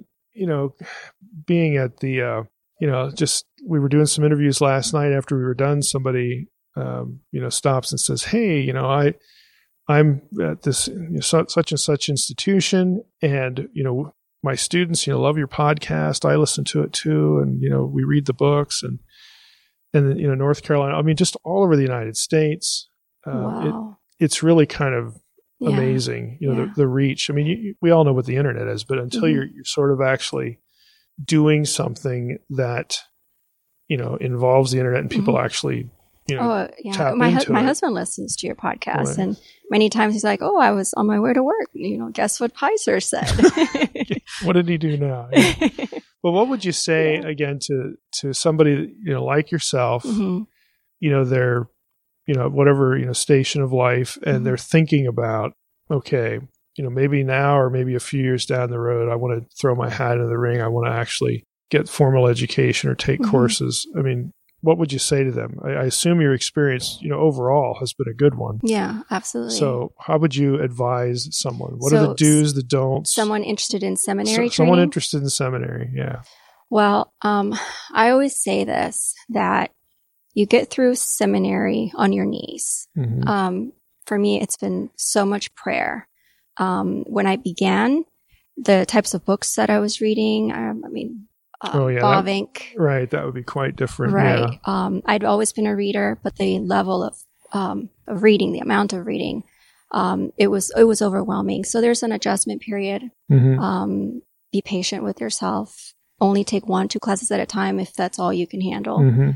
being at the, just, we were doing some interviews last night after we were done. Somebody, stops and says, "Hey, I'm at this such and such institution, and, my students, love your podcast. I listen to it too. And, we read the books, and North Carolina, I mean, just all over the United States. Wow. It's really kind of Yeah. amazing, Yeah. the reach. I mean, we all know what the internet is, but until Mhm. you're sort of actually doing something that, involves the internet, and people actually, Oh, yeah. tap My into it. husband listens to your podcast, Right. and many times he's like, "Oh, I was on my way to work. Guess what Heiser said?" What did he do now? Well, what would you say again to somebody, like yourself, Mhm. they're, whatever, station of life, and Mhm. they're thinking about, okay, maybe now or maybe a few years down the road, I want to throw my hat into the ring. I want to actually get formal education or take Mhm. courses. I mean, what would you say to them? I assume your experience, overall has been a good one. Yeah, absolutely. So how would you advise someone? What are So the do's, the don'ts? someone interested in seminary training? Someone interested in seminary. Yeah. Well, I always say this, that you get through seminary on your knees. Mhm. for me, it's been so much prayer. When I began, the types of books that I was reading, Bavinck. Right. That would be quite different. Right. Yeah. I'd always been a reader, but the level of reading, the amount of reading, it was overwhelming. So there's an adjustment period. Mm-hmm. Be patient with yourself. Only take 1-2 classes at a time if that's all you can handle. Mm-hmm.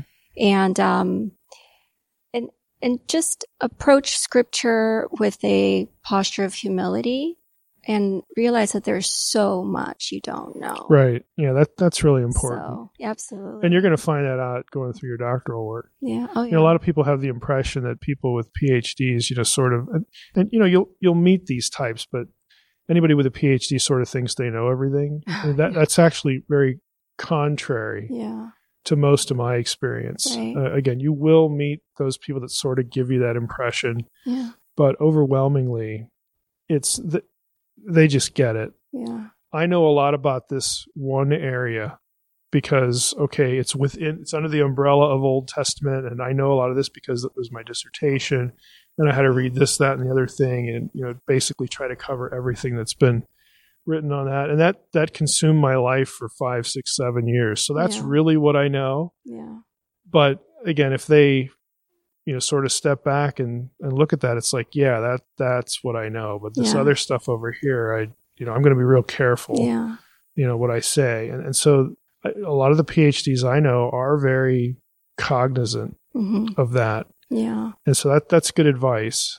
And just approach scripture with a posture of humility and realize that there's so much you don't know. Right. Yeah, that's really important. So, absolutely. And you're going to find that out going through your doctoral work. Yeah. Oh, yeah. You know, a lot of people have the impression that people with PhDs, sort of, and you'll meet these types, but anybody with a PhD sort of thinks they know everything. And that's actually very contrary. Yeah. To most of my experience. Right. Again, you will meet those people that sort of give you that impression, but overwhelmingly, they just get it. Yeah. I know a lot about this one area because, it's under the umbrella of Old Testament, and I know a lot of this because it was my dissertation, and I had to read this, that, and the other thing, and basically try to cover everything that's been written on that, and that consumed my life for 5, 6, 7 years. So that's really what I know. Yeah. But again, if they, sort of step back and look at that, it's like, that's what I know. But this other stuff over here, I'm going to be real careful. Yeah. What I say, and so a lot of the PhDs I know are very cognizant of that. Yeah. And so that's good advice.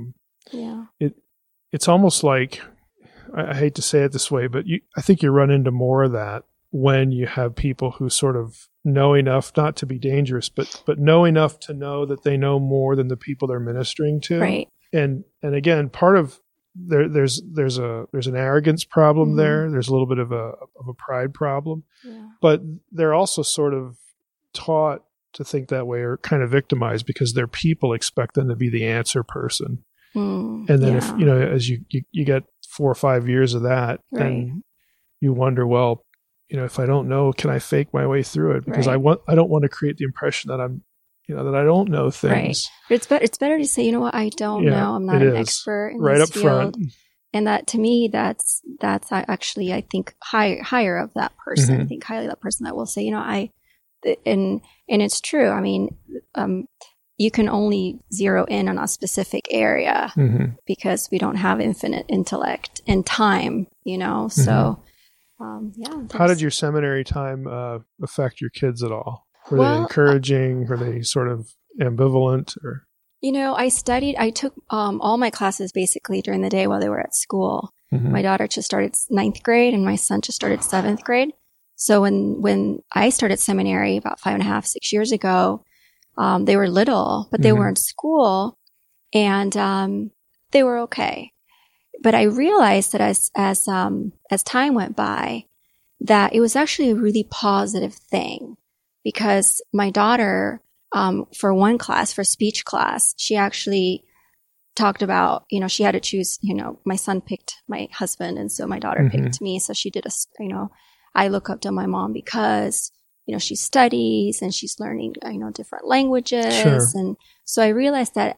It's almost like, I hate to say it this way, but I think you run into more of that when you have people who sort of know enough not to be dangerous, but know enough to know that they know more than the people they're ministering to. Right. And again, part of there's an arrogance problem there. There's a little bit of a pride problem, but they're also sort of taught to think that way, or kind of victimized because their people expect them to be the answer person. And then if as you get 4 or 5 years of that, then you wonder, well, if I don't know, can I fake my way through it? Because I don't want to create the impression that I'm, that I don't know things. Right. But it's better to say, I don't know. I'm not an expert in this field. Front. And that, to me, that's actually, I think, higher of that person. I think highly of that person that will say, and it's true. I mean, you can only zero in on a specific area because we don't have infinite intellect and time, So, How did your seminary time affect your kids at all? Were they encouraging? Were they sort of ambivalent? Or I took all my classes basically during the day while they were at school. My daughter just started 9th grade and my son just started 7th grade. So when I started seminary about 5.5, 6 years ago, they were little, but they were in school, and they were okay. But I realized that as time went by, that it was actually a really positive thing, because my daughter, for one class, for speech class, she actually talked about, she had to choose. My son picked my husband, and so my daughter picked me. So she did I look up to my mom because she studies and she's learning, different languages. Sure. And so I realized that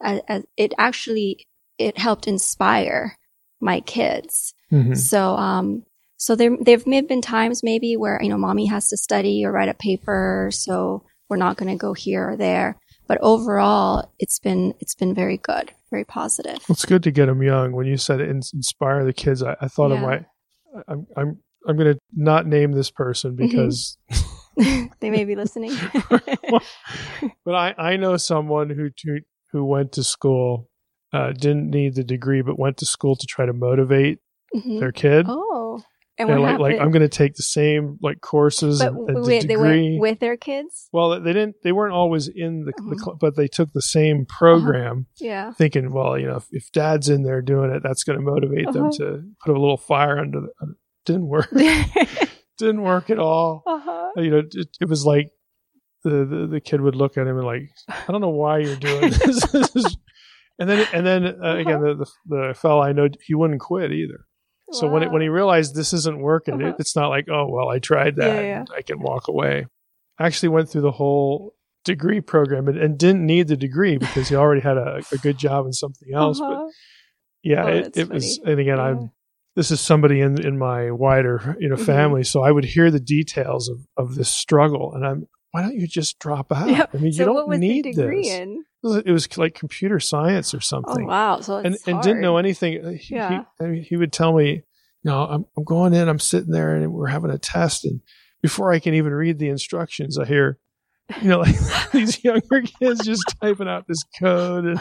it helped inspire my kids. So there may have been times maybe where, mommy has to study or write a paper. So we're not going to go here or there. But overall, it's been very good, very positive. It's good to get them young. When you said inspire the kids, I thought of I'm going to not name this person because they may be listening. But I know someone who went to school, didn't need the degree, but went to school to try to motivate their kid. Oh, and what happened? Like I'm going to take the same courses and the degree. They went with their kids? Well, they weren't always in but they took the same program. Yeah. Thinking, well, if dad's in there doing it, that's going to motivate them to put a little fire under didn't work. Didn't work at all. It was like the kid would look at him and like, I don't know why you're doing this. and then again, the fellow I know, he wouldn't quit either. Wow. So when he realized this isn't working, it's not like, oh well, I tried that. I can walk away. I actually went through the whole degree program and didn't need the degree because he already had a good job in something else. But yeah, it was, and again, this is somebody in my wider, family. So I would hear the details of this struggle, and why don't you just drop out? Yep. I mean, so you don't what was need the degree this. In? It was like computer science or something. Oh wow! So it's and didn't know anything. He would tell me, I'm going in. I'm sitting there, and we're having a test, and before I can even read the instructions, I hear, like these younger kids just typing out this code,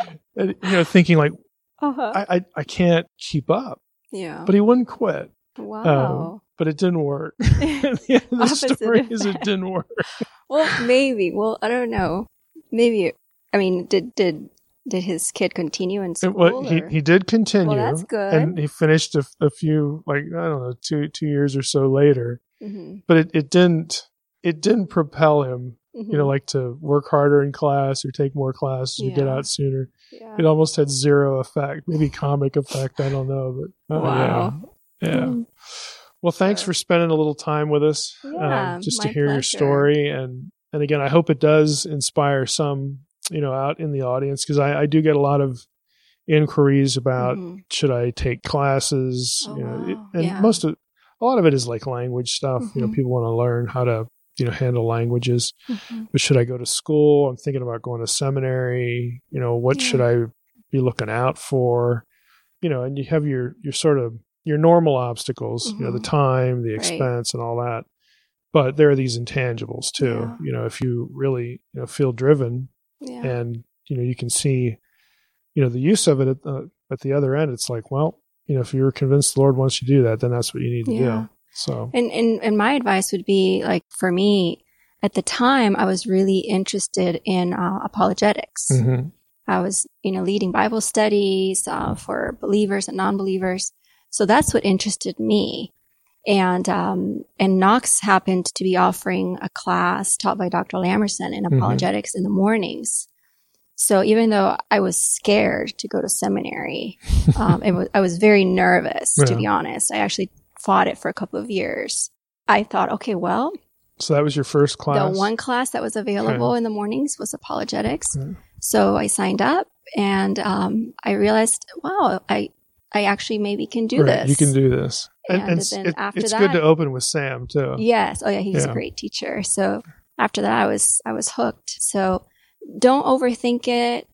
and thinking like, I can't keep up. Yeah. But he wouldn't quit. Wow. But it didn't work. The story is it didn't work. Well, maybe. Well, I don't know. Maybe. I mean, did his kid continue in school? He did continue. Well, that's good. And he finished a few, like, I don't know, two years or so later. Mm-hmm. But it didn't propel him, like to work harder in class or take more classes or get out sooner. Yeah. It almost had zero effect, maybe comic effect. I don't know, but wow. Yeah. Well, thanks for spending a little time with us, just to hear your story, and again, I hope it does inspire some, out in the audience, because I do get a lot of inquiries about should I take classes, a lot of it is like language stuff. People want to learn how to handle languages. But should I go to school? I'm thinking about going to seminary. What should I be looking out for? And you have your sort of your normal obstacles, the time, the expense, and all that. But there are these intangibles too. Yeah. If you really feel driven, and you can see the use of it at the other end. It's like, well, if you're convinced the Lord wants you to do that, then that's what you need to do. So, and my advice would be, like, for me at the time, I was really interested in apologetics. I was, leading Bible studies for believers and non-believers. So that's what interested me. And Knox happened to be offering a class taught by Dr. Lamerson in apologetics in the mornings. So even though I was scared to go to seminary, I was very nervous, to be honest. I actually fought it for a couple of years. I thought, okay, well. So that was your first class? The one class that was available in the mornings was apologetics. So I signed up, and I realized, wow, I actually maybe can do this. You can do this. And then after it's that, good to open with Sam too. Yes. Oh yeah, he's a great teacher. So after that, I was hooked. So don't overthink it.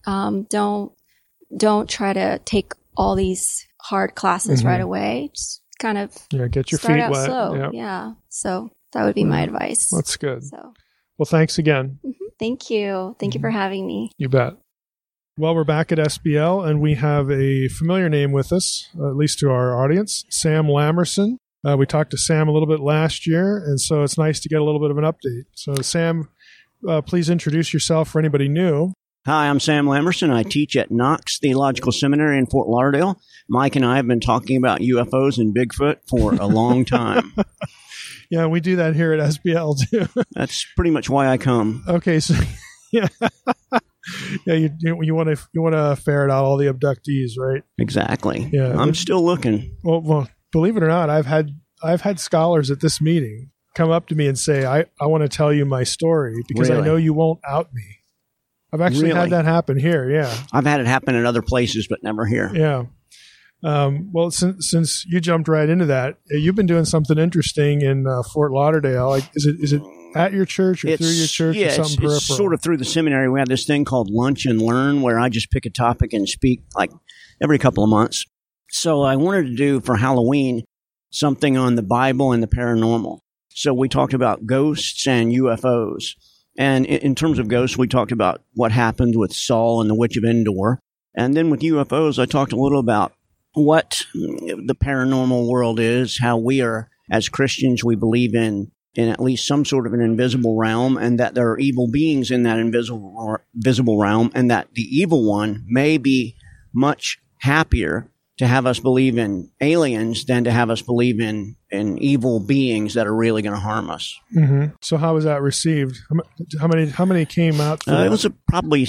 Don't try to take all these hard classes right away. Just kind of get your start feet out wet. slow. Yep. Yeah. So that would be my advice. That's good. So, well, thanks again. Thank you. Thank you for having me. You bet. Well, we're back at SBL, and we have a familiar name with us, at least to our audience, Sam Lamerson. We talked to Sam a little bit last year, and so it's nice to get a little bit of an update. So, Sam, please introduce yourself for anybody new. Hi, I'm Sam Lamerson. I teach at Knox Theological Seminary in Fort Lauderdale. Mike and I have been talking about UFOs and Bigfoot for a long time. Yeah, we do that here at SBL too. That's pretty much why I come. Okay, so yeah. Yeah, you want to ferret out all the abductees, right? Exactly. Yeah, I'm still looking. Well, believe it or not, I've had scholars at this meeting come up to me and say, "I want to tell you my story because I know you won't out me." I've actually had that happen here. Yeah, I've had it happen in other places, but never here. Yeah. Well, since you jumped right into that, you've been doing something interesting in Fort Lauderdale. Like, is it at your church or through your church or something peripheral? It's sort of through the seminary. We have this thing called Lunch and Learn where I just pick a topic and speak like every couple of months. So I wanted to do for Halloween something on the Bible and the paranormal. So we talked about ghosts and UFOs. And in terms of ghosts, we talked about what happened with Saul and the Witch of Endor. And then with UFOs, I talked a little about what the paranormal world is, how we are, as Christians, we believe in at least some sort of an invisible realm, and that there are evil beings in that invisible realm, and that the evil one may be much happier to have us believe in aliens than to have us believe in evil beings that are really going to harm us. Mm-hmm. So how was that received? How many came out? It was probably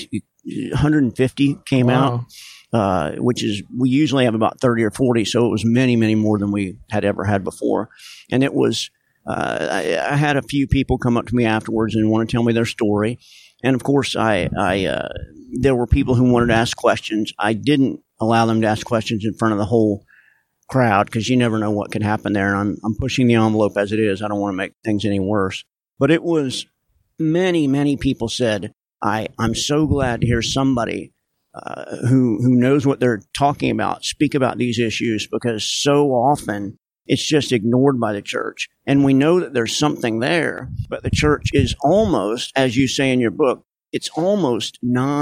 150 came out. Which is, we usually have about 30 or 40, so it was many, many more than we had ever had before. And it was, I had a few people come up to me afterwards and want to tell me their story. And of course, there were people who wanted to ask questions. I didn't allow them to ask questions in front of the whole crowd because you never know what could happen there. And I'm pushing the envelope as it is. I don't want to make things any worse. But it was many, many people said, I'm so glad to hear somebody who knows what they're talking about speak about these issues, because so often it's just ignored by the church. And we know that there's something there, but the church is almost, as you say in your book, it's almost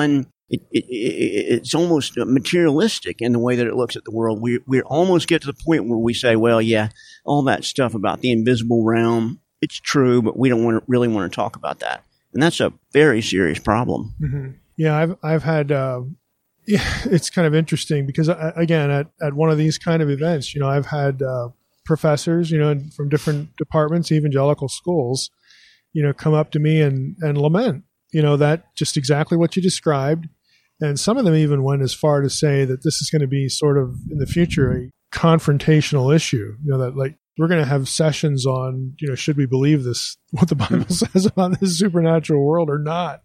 it's almost materialistic in the way that it looks at the world. We almost get to the point where we say, well, yeah, all that stuff about the invisible realm, it's true, but we don't really want to talk about that. And that's a very serious problem. Mm-hmm. Yeah, I've had, it's kind of interesting because, again, at one of these kind of events, I've had professors, from different departments, evangelical schools, come up to me and lament, that just exactly what you described. And some of them even went as far to say that this is going to be sort of in the future a confrontational issue, that like we're going to have sessions on, should we believe this, what the Bible says about this supernatural world or not,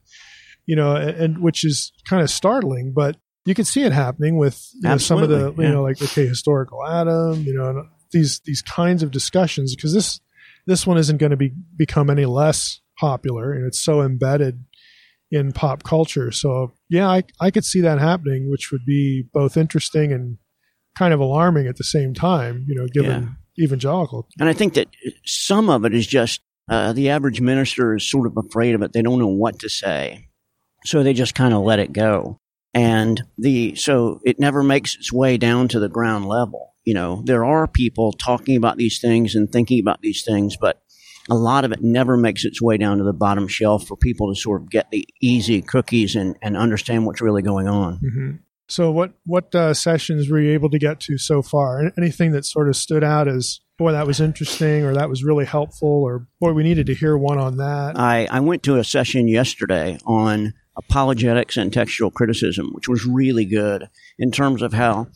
and which is kind of startling, but you could see it happening with some of the, like, okay, historical Adam, and these kinds of discussions, because this one isn't going to become any less popular, and it's so embedded in pop culture. So yeah, I could see that happening, which would be both interesting and kind of alarming at the same time, given evangelical. And I think that some of it is just the average minister is sort of afraid of it. They don't know what to say. So they just kind of let it go. And so it never makes its way down to the ground level. There are people talking about these things and thinking about these things, but a lot of it never makes its way down to the bottom shelf for people to sort of get the easy cookies and understand what's really going on. Mm-hmm. So what sessions were you able to get to so far? Anything that sort of stood out as, boy, that was interesting, or that was really helpful, or boy, we needed to hear one on that? I went to a session yesterday on apologetics and textual criticism, which was really good in terms of how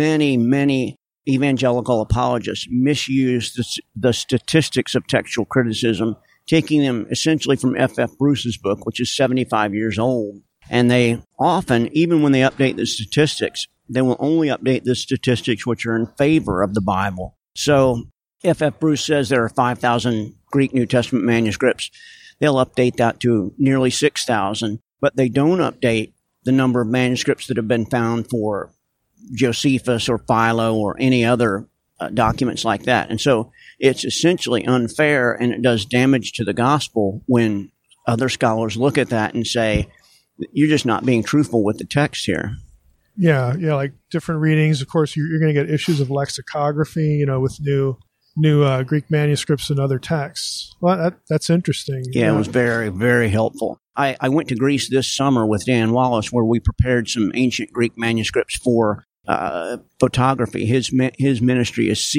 many evangelical apologists misuse the statistics of textual criticism, taking them essentially from F.F. Bruce's book, which is 75 years old. And they often, even when they update the statistics, they will only update the statistics which are in favor of the Bible. So F.F. Bruce says there are 5,000 Greek New Testament manuscripts. They'll update that to nearly 6,000, but they don't update the number of manuscripts that have been found for Josephus or Philo or any other documents like that. And so it's essentially unfair, and it does damage to the gospel when other scholars look at that and say, you're just not being truthful with the text here. Yeah, like different readings. Of course, you're going to get issues of lexicography, with new Greek manuscripts and other texts. Well, that's interesting. Yeah, it was very, very helpful. I went to Greece this summer with Dan Wallace, where we prepared some ancient Greek manuscripts for photography. His ministry is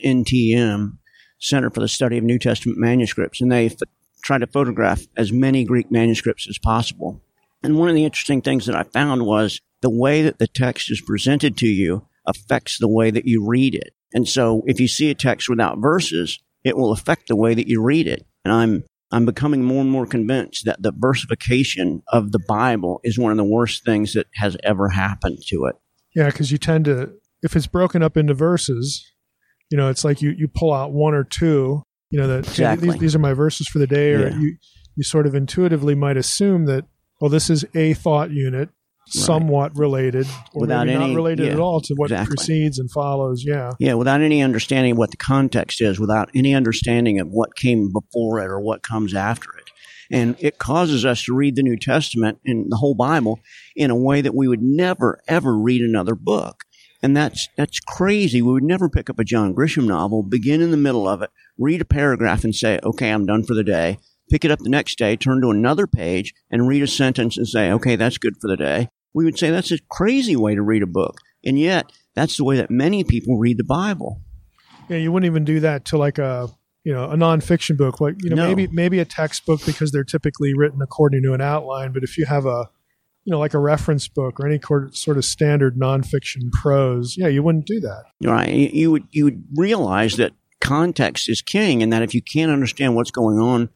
CSNTM, Center for the Study of New Testament Manuscripts, and they try to photograph as many Greek manuscripts as possible. And one of the interesting things that I found was the way that the text is presented to you affects the way that you read it. And so if you see a text without verses, it will affect the way that you read it. And I'm becoming more and more convinced that the versification of the Bible is one of the worst things that has ever happened to it. Yeah, because you tend to, if it's broken up into verses, it's like you pull out one or two, that exactly. Hey, these are my verses for the day, or you sort of intuitively might assume that, well, this is a thought unit, somewhat related, or without maybe any, not related at all to what exactly. precedes and follows. Yeah, without any understanding of what the context is, without any understanding of what came before it or what comes after it. And it causes us to read the New Testament and the whole Bible in a way that we would never, ever read another book. And that's crazy. We would never pick up a John Grisham novel, begin in the middle of it, read a paragraph and say, okay, I'm done for the day. Pick it up the next day, turn to another page, and read a sentence and say, okay, that's good for the day. We would say that's a crazy way to read a book. And yet, that's the way that many people read the Bible. Yeah, you wouldn't even do that to like a nonfiction book. Like, No. maybe a textbook, because they're typically written according to an outline. But if you have like a reference book or any sort of standard nonfiction prose, you wouldn't do that. Right. You would realize that context is king, and that if you can't understand what's going on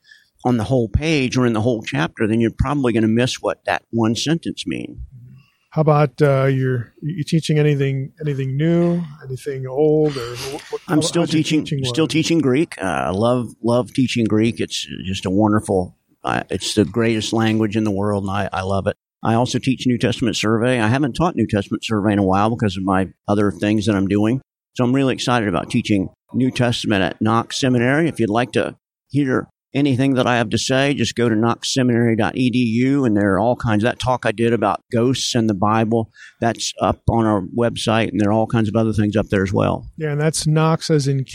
on the whole page or in the whole chapter, then you're probably going to miss what that one sentence means. How about you teaching anything new, anything old, or I'm still teaching Greek. I love teaching Greek. It's just a wonderful. It's the greatest language in the world, and I love it. I also teach New Testament survey. I haven't taught New Testament survey in a while because of my other things that I'm doing. So I'm really excited about teaching New Testament at Knox Seminary. If you'd like to hear anything that I have to say, just go to knoxseminary.edu, and there are all kinds. That talk I did about ghosts and the Bible, that's up on our website, and there are all kinds of other things up there as well. Yeah, and that's Knox as in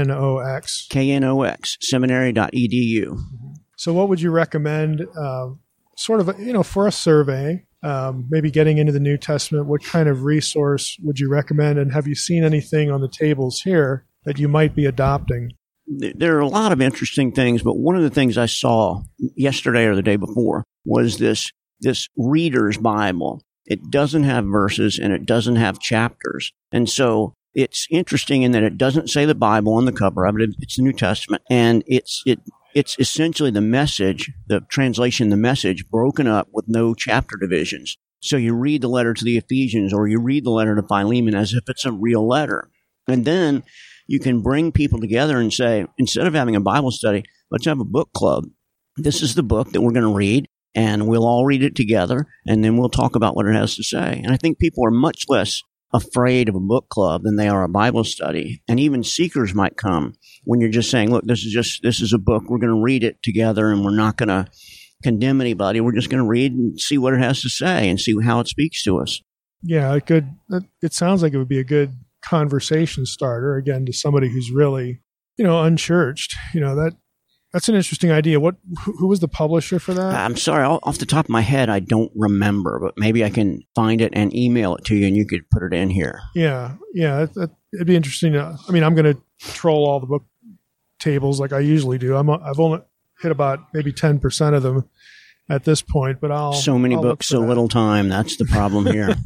Knox. Knox, seminary.edu. So what would you recommend, sort of, for a survey, maybe getting into the New Testament? What kind of resource would you recommend? And have you seen anything on the tables here that you might be adopting? There are a lot of interesting things, but one of the things I saw yesterday or the day before was this reader's Bible. It doesn't have verses and it doesn't have chapters. And so it's interesting in that it doesn't say the Bible on the cover of it. It's the New Testament, and it's essentially the Message, the translation, the Message broken up with no chapter divisions. So you read the letter to the Ephesians or you read the letter to Philemon as if it's a real letter. And then you can bring people together and say, instead of having a Bible study, let's have a book club. This is the book that we're going to read, and we'll all read it together, and then we'll talk about what it has to say. And I think people are much less afraid of a book club than they are a Bible study. And even seekers might come when you're just saying, look, this is a book. We're going to read it together, and we're not going to condemn anybody. We're just going to read and see what it has to say and see how it speaks to us. Yeah, it sounds like it would be a good conversation starter, again, to somebody who's really, unchurched. That's an interesting idea. Who was the publisher for that? I'm sorry, off the top of my head, I don't remember, but maybe I can find it and email it to you, and you could put it in here. Yeah, it'd be interesting. I'm going to troll all the book tables like I usually do. I've only hit about maybe 10% of them at this point, but I'll books, so little time. That's the problem here.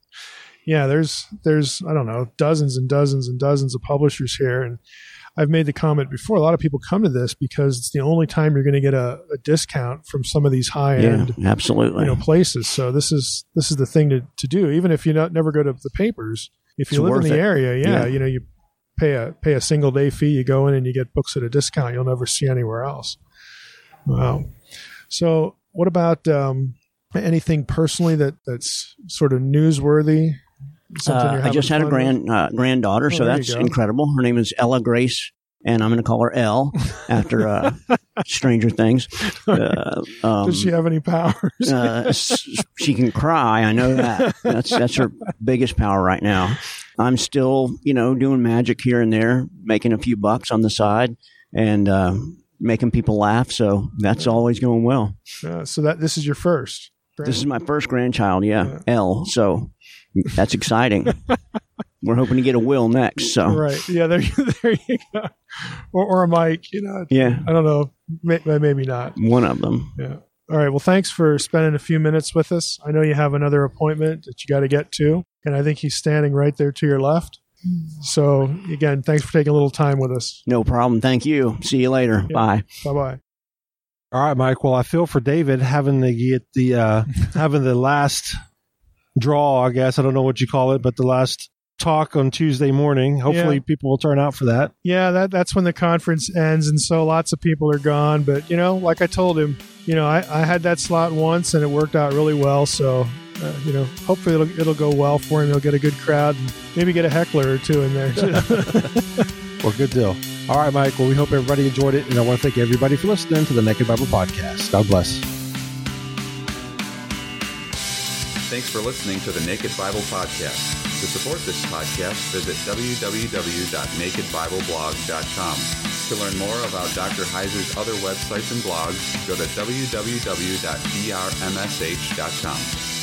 Yeah, there's I don't know, dozens and dozens and dozens of publishers here, and I've made the comment before. A lot of people come to this because it's the only time you're going to get a discount from some of these high end, absolutely, places. So this is the thing to do, even if you never go to the papers. If you live in the area, you pay a single day fee. You go in and you get books at a discount you'll never see anywhere else. Wow. So what about anything personally that's sort of newsworthy? I just had a granddaughter, so that's incredible. Her name is Ella Grace, and I'm going to call her Elle after Stranger Things. Does she have any powers? She can cry. I know that. That's her biggest power right now. I'm still, doing magic here and there, making a few bucks on the side, and making people laugh. So that's always going well. So this is your first. This is my first grandchild. Yeah. Elle. So. That's exciting. We're hoping to get a Will next. So right, yeah, there you go, or a Mike. Yeah, I don't know, maybe not one of them. Yeah. All right. Well, thanks for spending a few minutes with us. I know you have another appointment that you got to get to, and I think he's standing right there to your left. So again, thanks for taking a little time with us. No problem. Thank you. See you later. Yeah. Bye. Bye. All right, Mike. Well, I feel for David having to get having the last draw, I guess. I don't know what you call it, but the last talk on Tuesday morning. Hopefully people will turn out for that. Yeah, that's when the conference ends, and so lots of people are gone. But, like I told him, I had that slot once, and it worked out really well. So, hopefully it'll go well for him. He'll get a good crowd and maybe get a heckler or two in there, too. Well, good deal. All right, Mike. Well, we hope everybody enjoyed it, and I want to thank everybody for listening to the Naked Bible Podcast. God bless. Thanks for listening to the Naked Bible Podcast. To support this podcast, visit www.nakedbibleblog.com. To learn more about Dr. Heiser's other websites and blogs, go to www.drmsh.com.